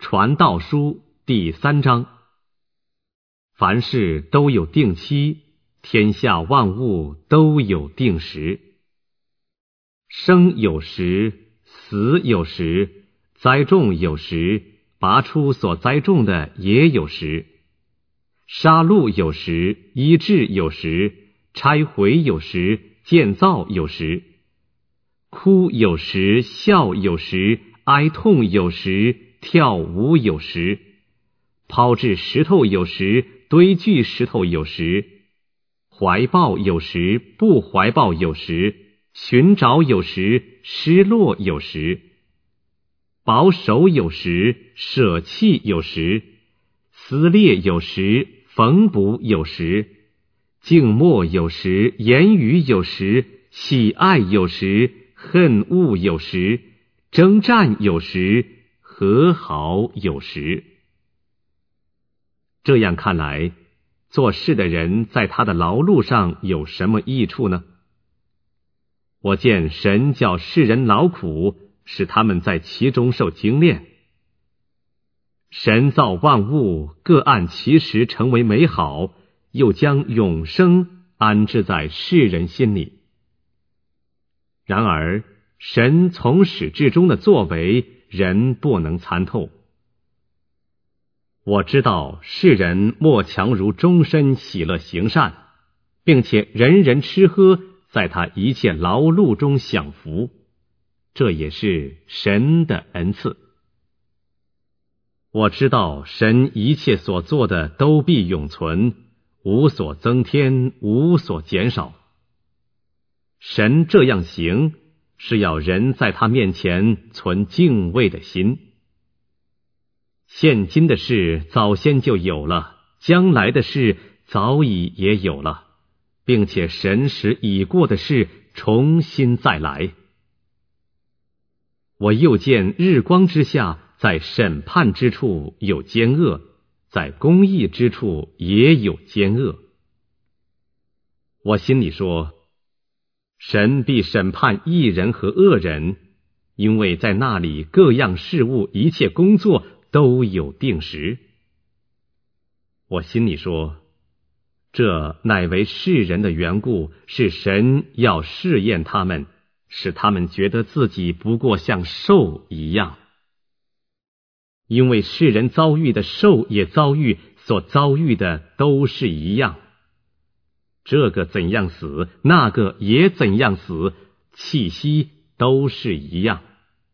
传道书第3章。凡事都有定期，天下万物都有定时。生有时，死有时，栽种有时，拔出所栽种的也有时。杀戮有时，医治有时，拆毁有时，建造有时。哭有时，笑有时，哀痛有时，跳舞有时。抛掷石头有时，堆聚石头有时。怀抱有时，不怀抱有时。寻找有时，失落有时。保守有时，舍弃有时。撕裂有时，缝补有时。静默有时，言语有时。喜爱有时，恨恶有时。征战有时，和好有时。这样看来，做事的人在他的劳碌上有什么益处呢？我见神叫世人劳苦，使他们在其中受精炼。神造万物，各按其时成为美好，又将永生安置在世人心里。然而，神从始至终的作为，人不能参透。我知道世人莫强如终身喜乐行善，并且人人吃喝，在他一切劳碌中享福，这也是神的恩赐。我知道神一切所做的都必永存，无所增添，无所减少。神这样行，是要人在他面前存敬畏的心。现今的事早先就有了，将来的事早已也有了，并且神使已过的事重新再来。我又见日光之下，在审判之处有奸恶，在公义之处也有奸恶。我心里说，神必审判义人和恶人，因为在那里各样事物一切工作都有定时。我心里说，这乃为世人的缘故，是神要试验他们，使他们觉得自己不过像兽一样。因为世人遭遇的兽也遭遇，所遭遇的都是一样。这个怎样死，那个也怎样死，气息都是一样。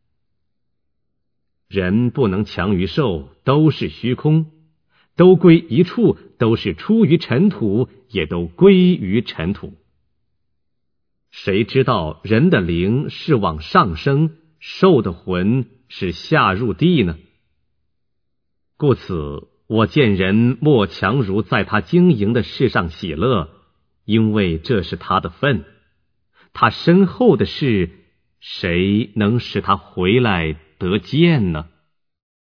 人不能强于兽，都是虚空，都归一处，都是出于尘土，也都归于尘土。谁知道人的灵是往上升，兽的魂是下入地呢？故此，我见人莫强如在他经营的事上喜乐，因为这是他的份。他身后的事，谁能使他回来得见呢？